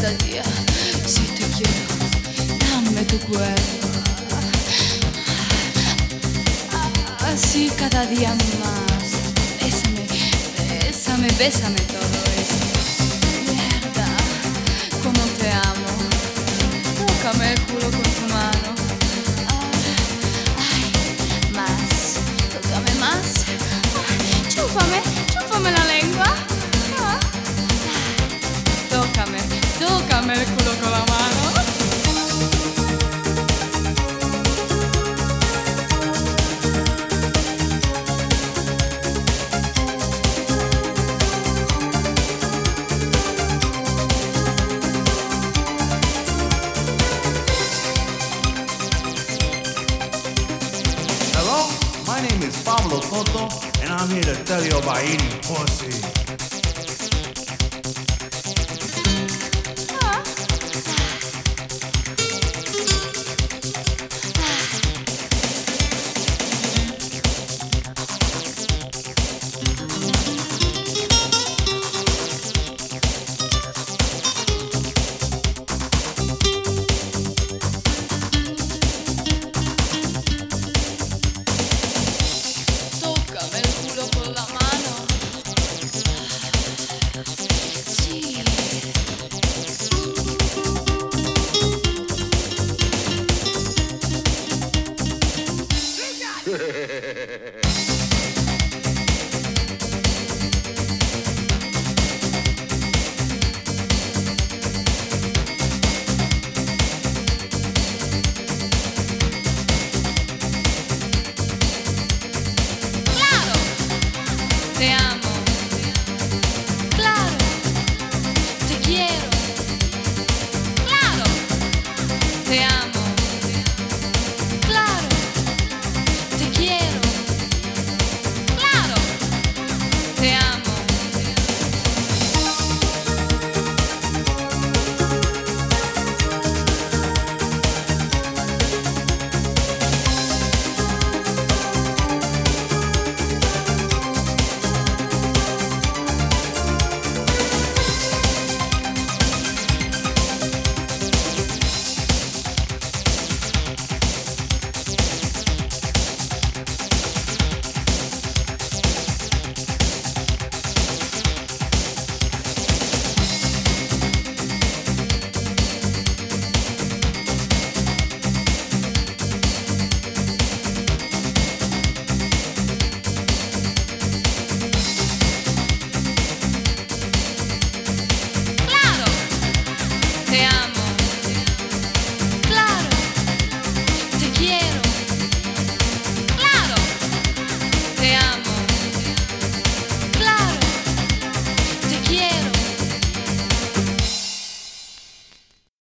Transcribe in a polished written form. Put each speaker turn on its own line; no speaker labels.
cada día. Si te quiero, dame tu cuerpo. Así cada día más. Bésame, bésame, bésame todo esto. Mierda, cómo te amo. Tócame el culo con tu mano. Ay, más, tócame más. Chúpame, chúpame la lengua. Tócame, tócame el culo con la mano.
Hello, my name is Pablo Cotto, and I'm here to tell you about eating pussy.
Tócame el culo con la mano. Sí. Claro, te amo. Claro, te quiero. Claro, te amo.